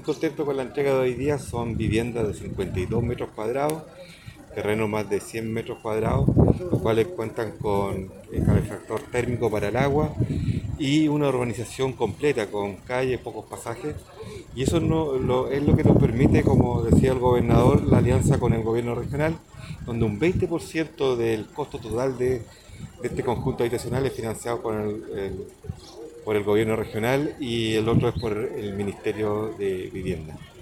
contentos con la entrega de hoy día. Son viviendas de 52 metros cuadrados, terreno más de 100 metros cuadrados, los cuales cuentan con calefactor térmico para el agua y una urbanización completa con calles, pocos pasajes. Y eso es lo que nos permite, como decía el gobernador, la alianza con el gobierno regional, donde un 20% del costo total de este conjunto habitacional es financiado por el gobierno regional y el otro es por el Ministerio de Vivienda.